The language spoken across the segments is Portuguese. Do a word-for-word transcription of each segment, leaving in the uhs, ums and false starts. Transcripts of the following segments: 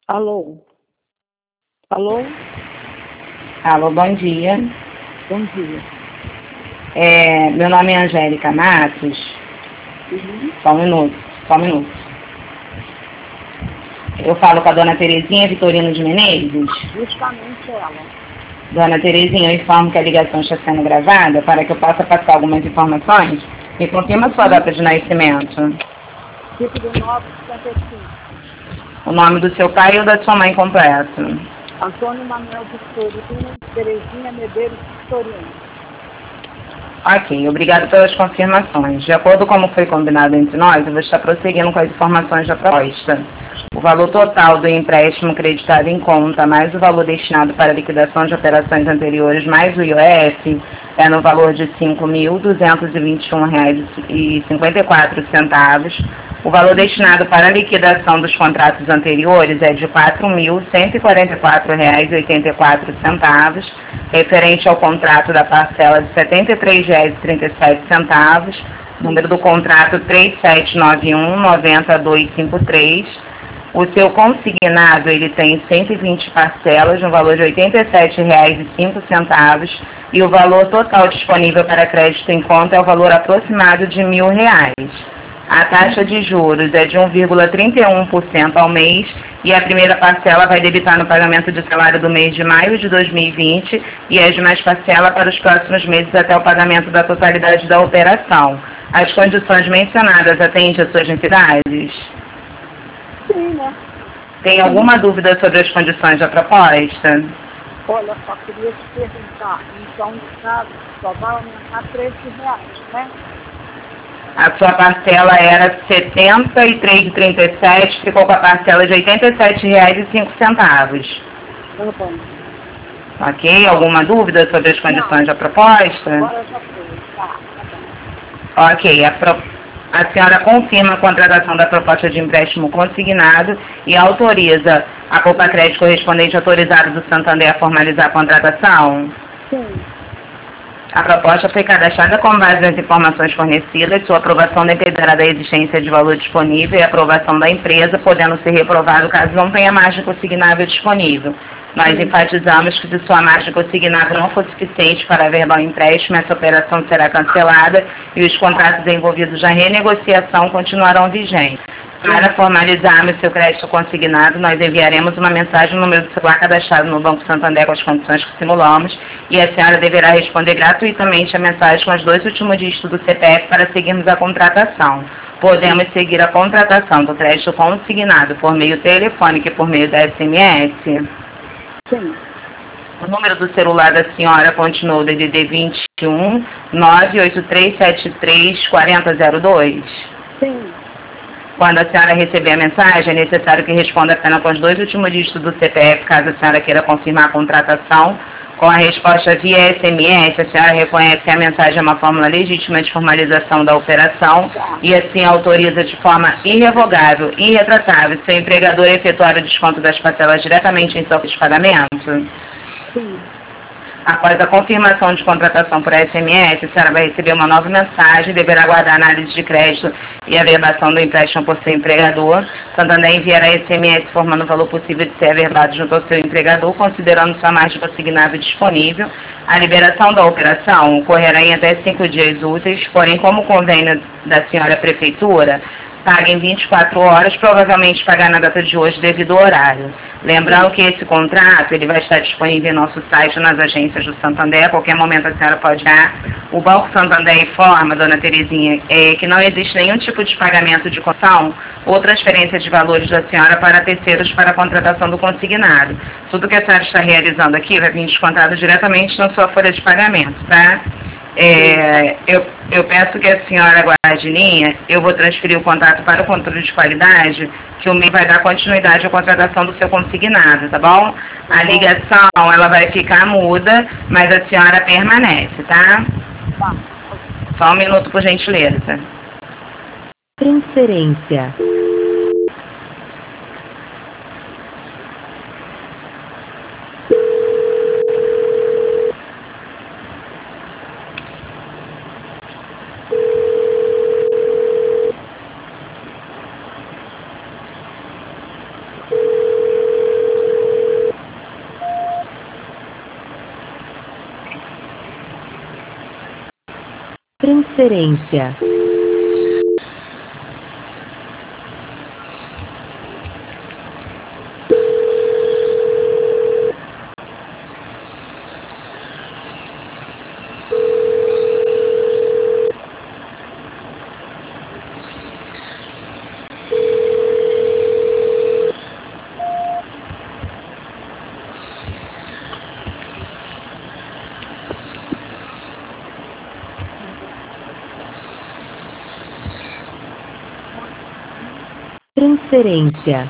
Alô? Alô? Alô, bom dia. Bom dia. É, meu nome é Angélica Matos. Uhum. Só um minuto, só um minuto. Eu falo com a dona Terezinha Vitorino de Menezes. Justamente ela. Dona Terezinha, eu informo que a ligação está sendo gravada para que eu possa passar algumas informações. Me confirma sua data de nascimento. Tipo de nove cinquenta e cinco. O nome do seu pai ou da sua mãe completo. Antônio Manuel Victorino, Terezinha Medeiros Victorino. Ok, obrigado pelas confirmações. De acordo com como foi combinado entre nós, eu vou estar prosseguindo com as informações da proposta. O valor total do empréstimo creditado em conta, mais o valor destinado para liquidação de operações anteriores, mais o I O F, é no valor de cinco mil duzentos e vinte e um reais e cinquenta e quatro centavos. O valor destinado para a liquidação dos contratos anteriores é de quatro mil cento e quarenta e quatro reais e oitenta e quatro centavos, referente ao contrato da parcela de setenta e três reais e trinta e sete centavos, número do contrato três sete nove um nove zero dois cinco três. O seu consignado, ele tem cento e vinte parcelas, no valor de oitenta e sete reais e cinco centavos, e o valor total disponível para crédito em conta é o valor aproximado de mil reais. A taxa de juros é de um vírgula trinta e um por cento ao mês e a primeira parcela vai debitar no pagamento de salário do mês de maio de dois mil e vinte e as demais parcelas para os próximos meses até o pagamento da totalidade da operação. As condições mencionadas atendem às suas necessidades? Sim, né? Tem alguma dúvida sobre as condições da proposta? Olha, só queria te perguntar. Então, no caso, só vai aumentar treze reais, né? A sua parcela era setenta e três reais e trinta e sete, ficou com a parcela de oitenta e sete reais e cinco centavos. Tá bom. Ok? Alguma dúvida sobre as condições Não. da proposta? Agora já foi. Tá, tá bom. Ok. A, pro... a senhora confirma a contratação da proposta de empréstimo consignado e autoriza a Copa Crédito correspondente autorizado do Santander a formalizar a contratação? Sim. A proposta foi cadastrada com base nas informações fornecidas. Sua aprovação dependerá da existência de valor disponível e aprovação da empresa, podendo ser reprovado caso não tenha margem consignável disponível. Nós enfatizamos que se sua margem consignável não for suficiente para averbar o empréstimo, essa operação será cancelada e os contratos envolvidos na renegociação continuarão vigentes. Para formalizarmos seu crédito consignado, nós enviaremos uma mensagem no número do celular cadastrado no Banco Santander com as condições que simulamos e a senhora deverá responder gratuitamente a mensagem com os dois últimos dígitos do C P F para seguirmos a contratação. Podemos seguir a contratação do crédito consignado por meio telefônico e por meio da S M S? Sim. O número do celular da senhora continua o D D D vinte e um, nove oito três sete três, quatro zero zero dois. Sim. Quando a senhora receber a mensagem, é necessário que responda apenas com os dois últimos dígitos do C P F, caso a senhora queira confirmar a contratação. Com a resposta via S M S, a senhora reconhece que a mensagem é uma fórmula legítima de formalização da operação e assim autoriza de forma irrevogável e irretratável seu empregador a efetuar o desconto das parcelas diretamente em seu de pagamento. Sim. Após a confirmação de contratação por S M S, a senhora vai receber uma nova mensagem e deverá aguardar a análise de crédito e a averbação do empréstimo por seu empregador. Santander enviará S M S informando o valor possível de ser averbado junto ao seu empregador, considerando sua margem consignável disponível. A liberação da operação ocorrerá em até cinco dias úteis, porém, como o convênio da senhora prefeitura paga em vinte e quatro horas, provavelmente pagar na data de hoje devido ao horário. Lembrando que esse contrato ele vai estar disponível em nosso site nas agências do Santander, a qualquer momento a senhora pode dar. O Banco Santander informa, dona Terezinha, é, que não existe nenhum tipo de pagamento de condição ou transferência de valores da senhora para terceiros para a contratação do consignado. Tudo que a senhora está realizando aqui vai vir descontado diretamente na sua folha de pagamento, tá? É, eu, eu peço que a senhora aguarde linha, eu vou transferir o contrato para o controle de qualidade, que o M E I vai dar continuidade à contratação do seu consignado, tá bom? A ligação, ela vai ficar muda, mas a senhora permanece, tá? Tá. Só um minuto, por gentileza. Transferência. Transferência. Transferência.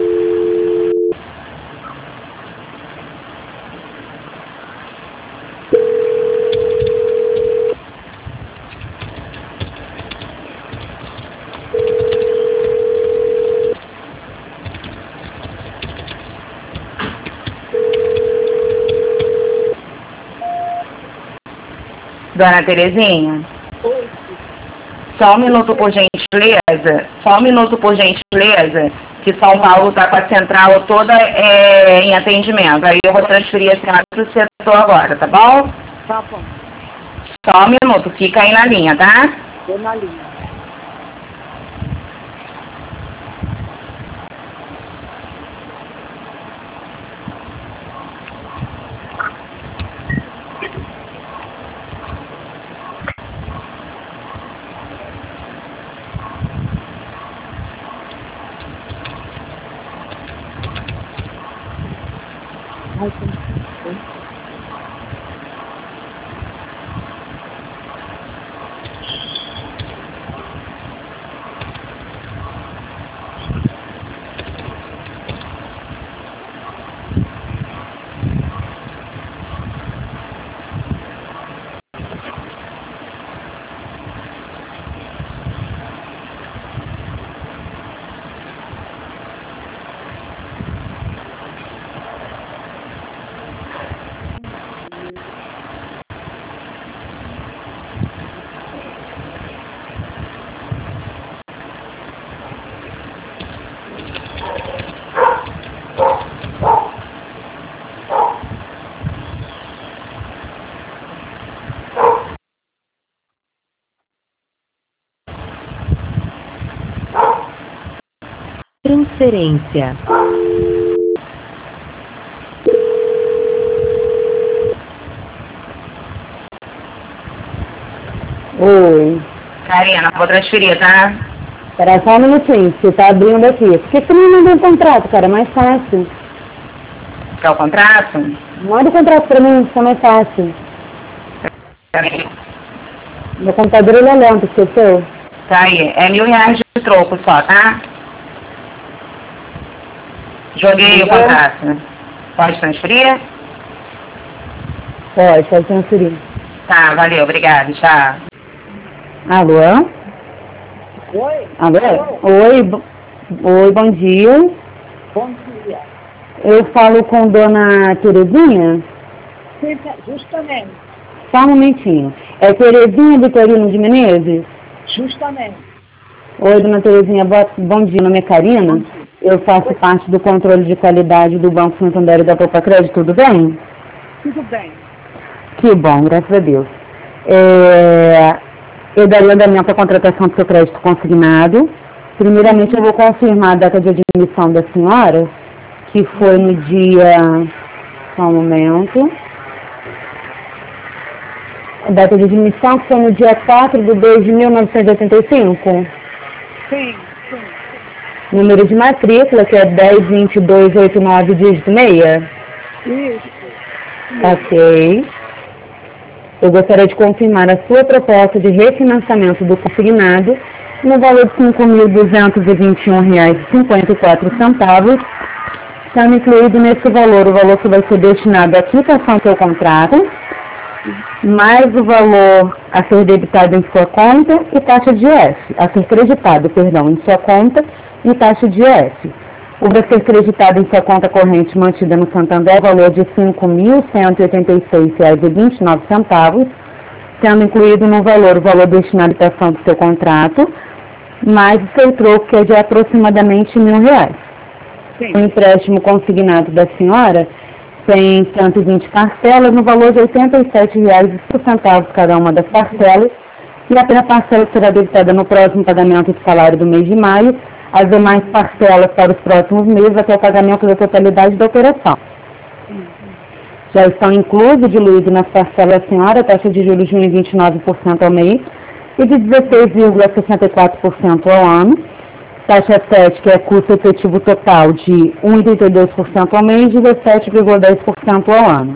Dona Terezinha? Oi. Só um minuto, por gentileza. Só um minuto, por gentileza. Que São Paulo está com a central toda é, em atendimento. Aí eu vou transferir a senhora para o setor agora, tá bom? Tá bom. Só um minuto. Fica aí na linha, tá? Tô na linha. Ai, como que foi? Transferência. Oi. Karina, vou transferir, tá? Espera só um minutinho, você tá abrindo aqui. Por que você não mandou um contrato, cara? É mais fácil. Quer o contrato? Manda o contrato pra mim, fica mais fácil. Peraí. Meu computador ele é lento, esqueceu? Tá aí. É mil reais de troco só, tá? Joguei o contrato. Pode transferir? Pode, pode transferir. Tá, valeu, obrigada, tchau. Alô? Oi. Alô? Oi, bo- Oi, bom dia. Bom dia. Eu falo com dona Terezinha? Sim, justamente. Só um momentinho. É Terezinha Vitorino de Menezes? Justamente. Oi, dona Terezinha, boa- bom dia, meu nome é Karina. Eu faço parte do controle de qualidade do Banco Santander e da Poupa Crédito, tudo bem? Tudo bem. Que bom, graças a Deus. É, eu daria andamento à contratação do seu crédito consignado. Primeiramente, eu vou confirmar a data de admissão da senhora, que foi no dia... Só um momento. A data de admissão foi no dia quatro de dois de mil novecentos e oitenta e cinco. Sim, sim. Número de matrícula, que é dez vinte e dois oitenta e nove, dígito seis. Isso. Ok. Eu gostaria de confirmar a sua proposta de refinanciamento do consignado no valor de cinco mil duzentos e vinte e um reais e cinquenta e quatro centavos, sendo incluído nesse valor o valor que vai ser destinado à quitação do seu contrato, mais o valor a ser debitado em sua conta e taxa de I S, a ser creditado, perdão, em sua conta e taxa de I S. O vai ser creditado em sua conta corrente mantida no Santander, valor de cinco mil cento e oitenta e seis reais e vinte e nove centavos, sendo incluído no valor o valor destinado à quitação do seu contrato, mais o seu troco, que é de aproximadamente mil reais. Sim. O empréstimo consignado da senhora tem cento e vinte parcelas no valor de oitenta e sete reais e cinco centavos cada uma das parcelas, e a primeira parcela será debitada no próximo pagamento do salário do mês de maio, as demais parcelas para os próximos meses até o pagamento da totalidade da operação. Já estão inclusos e diluídos nas parcelas da senhora a taxa de juros de um vírgula vinte e nove por cento ao mês e de dezesseis vírgula sessenta e quatro por cento ao ano, taxa sete, que é custo efetivo total de um vírgula trinta e dois por cento ao mês e dezessete vírgula dez por cento ao ano.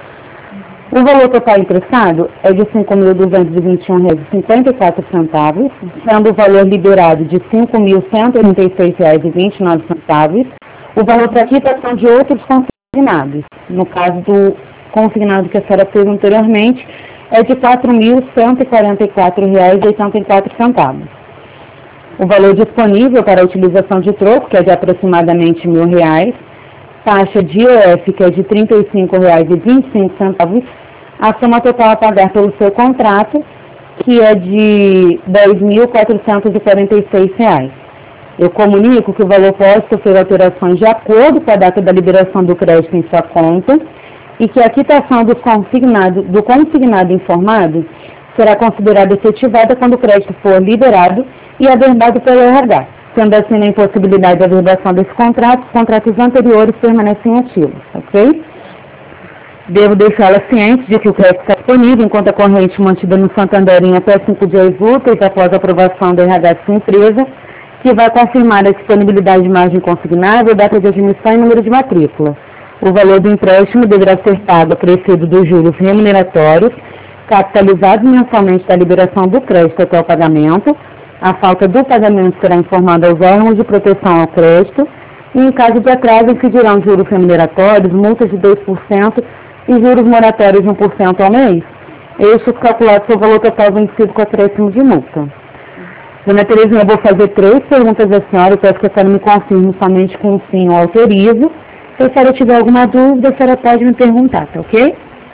O valor total emprestado é de cinco mil duzentos e vinte e um reais e cinquenta e quatro centavos, sendo o valor liberado de cinco mil cento e trinta e seis reais e vinte e nove centavos, o valor para quitação de outros consignados. No caso do consignado que a senhora fez anteriormente, é de quatro mil cento e quarenta e quatro reais e oitenta e quatro centavos. O valor disponível para a utilização de troco, que é de aproximadamente mil reais, taxa de I O F, que é de trinta e cinco reais e vinte e cinco centavos, a soma total a pagar pelo seu contrato, que é de dez mil quatrocentos e quarenta e seis reais. Eu comunico que o valor pode sofrer alterações de acordo com a data da liberação do crédito em sua conta e que a quitação do consignado, do consignado informado será considerada efetivada quando o crédito for liberado e averbado pelo R H. Sendo assim, na impossibilidade de averbação desse contrato, os contratos anteriores permanecem ativos, ok? Devo deixá-la ciente de que o crédito está disponível enquanto a corrente mantida no Santander em até cinco dias úteis após a aprovação do R H de sua empresa, que vai confirmar a disponibilidade de margem consignável, data de admissão e número de matrícula. O valor do empréstimo deverá ser pago acrescido dos juros remuneratórios, capitalizados mensalmente da liberação do crédito até o pagamento. A falta do pagamento será informada aos órgãos de proteção ao crédito e, em caso de atraso, incidirão juros remuneratórios, multas de dois por cento e juros moratórios de um por cento ao mês. Estes calculados sobre o valor total vencido com acréscimo de multa. Dona Terezinha, eu vou fazer três perguntas à senhora, eu peço que a senhora me confirme somente com sim ou autorizo. Se a senhora tiver alguma dúvida, a senhora pode me perguntar, tá ok?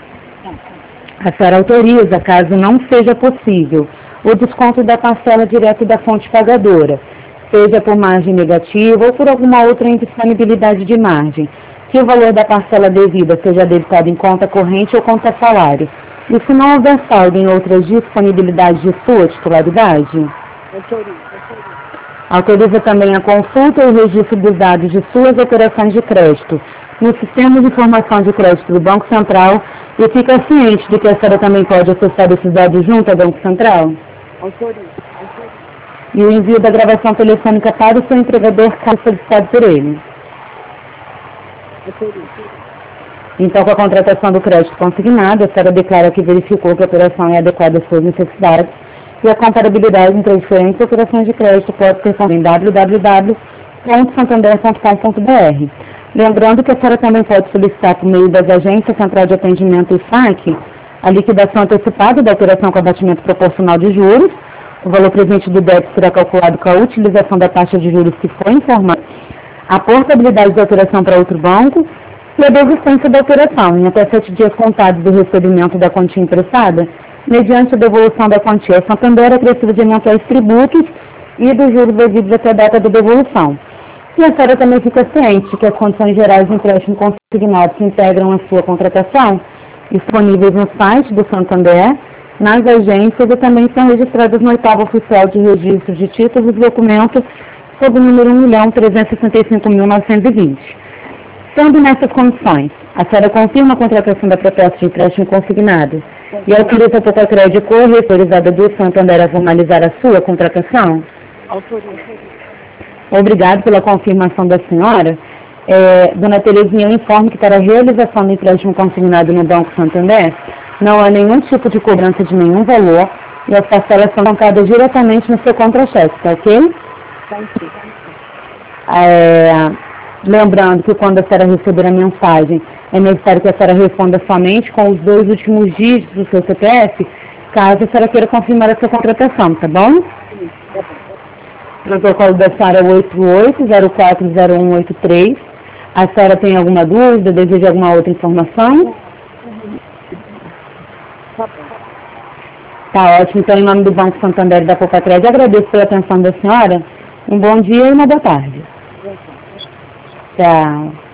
A senhora autoriza, caso não seja possível, o desconto da parcela direto da fonte pagadora, seja por margem negativa ou por alguma outra indisponibilidade de margem, que o valor da parcela devida seja debitado em conta corrente ou conta salário, e se não houver saldo em outras disponibilidades de sua titularidade? Autoriza, autoriza. Autoriza também a consulta e o registro dos dados de suas operações de crédito no Sistema de Informação de Crédito do Banco Central e fica ciente de que a senhora também pode acessar esses dados junto ao Banco Central? Autoriza, autoriza. E o envio da gravação telefônica para o seu empregador, caso solicitado por ele. Autoriza. Então, com a contratação do crédito consignado, a senhora declara que verificou que a operação é adequada às suas necessidades e a comparabilidade entre as diferentes operações de crédito pode ser feita em w w w ponto santander ponto com ponto b r. Lembrando que a senhora também pode solicitar por meio das agências Central de Atendimento e S A C a liquidação antecipada da operação com abatimento proporcional de juros. O valor presente do débito será calculado com a utilização da taxa de juros que foi informada, a portabilidade da operação para outro banco e a desistência da operação em até sete dias contados do recebimento da quantia emprestada, mediante a devolução da quantia ao Santander acrescida de eventuais tributos e dos juros devidos até a data da devolução. E a senhora também fica ciente que as condições gerais de empréstimo consignado se integram à sua contratação, disponíveis no site do Santander, nas agências e também são registradas no oitavo oficial de registro de títulos e documentos sob o número um milhão trezentos e sessenta e cinco mil novecentos e vinte. Sendo nessas condições, a senhora confirma a contratação da proposta de empréstimo consignado e autoriza a Totacred corretorizada do Santander a formalizar a sua contratação? Autoriza. Obrigado pela confirmação da senhora. É, Dona Terezinha, eu informo que para a realização do empréstimo consignado no Banco Santander, não há nenhum tipo de cobrança de nenhum valor e as parcelas são bancadas diretamente no seu contra-cheque, tá ok? É, lembrando que quando a senhora receber a mensagem, é necessário que a senhora responda somente com os dois últimos dígitos do seu C P F, caso a senhora queira confirmar a sua contratação, tá bom? Protocolo da senhora oito oito zero quatro zero um oito três. A senhora tem alguma dúvida, deseja alguma outra informação? Tá ótimo. Então, em nome do Banco Santander e da Totacred, agradeço pela atenção da senhora. Um bom dia e uma boa tarde. Tchau.